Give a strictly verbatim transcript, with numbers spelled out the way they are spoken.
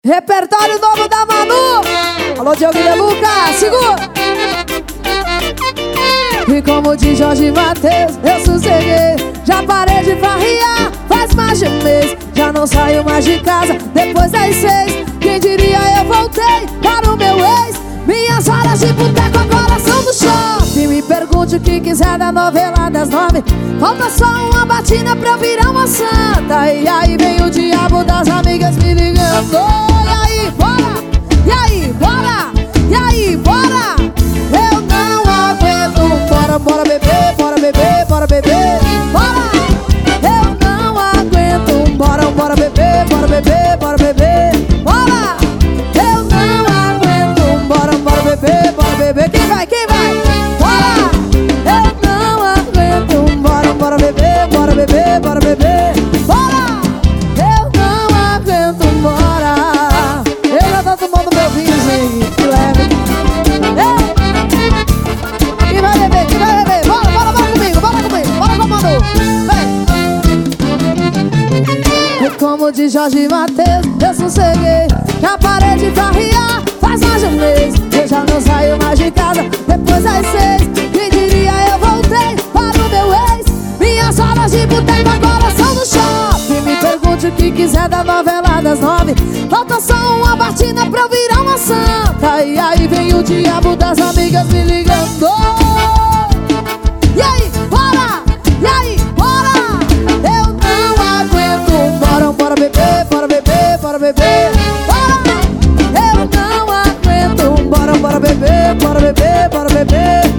Repertório novo da Manu. Alô, Diogo de Lucas, segura. E como diz Jorge Mateus, eu sosseguei. Já parei de farriar, faz mais de um mês. Já não saio mais de casa depois das seis. Quem diria eu voltei para o meu ex. Minhas horas de boteco agora são do shopping. Me pergunte o que quiser da novela das nove. Falta só uma batina pra eu virar uma santa. E aí vem o diabo das amigas me ligando. E aí, bora? E aí, bora? E aí, bora? Eu não aguento. Bora, bora beber, bora beber, bora beber. Bora! Eu não aguento. Bora, bora beber, bora beber, bora beber. Bora! Eu não aguento. Bora, bora beber, bora beber. Quem vai, quem vai? Bora! Eu não aguento. Bora, bora beber, bora beber, bora beber. Bora! Eu não aguento, bora! Eu já tô tomando meu vinhozinho, que leve. Ei! Quem vai beber, quem vai beber? Bora, bora, bora comigo, bora comigo, bora com a Manu. Vem! E como diz Jorge Mateus, eu sosseguei. Já parei de farriar, faz mais de um mês. Eu já não saio mais de casa depois das seis. Quem diria eu voltei para o meu ex. Minhas horas de boteco agora são no shopping. Me pergunte o que quiser da novela das nove. Falta só uma batina pra eu virar uma santa. E aí vem o diabo das amigas me ligando. E aí, bora? E aí, bora? Eu não aguento. Bora, bora beber, bora beber, bora beber. Bora! Eu não aguento. Bora, bora beber, bora beber, bora beber.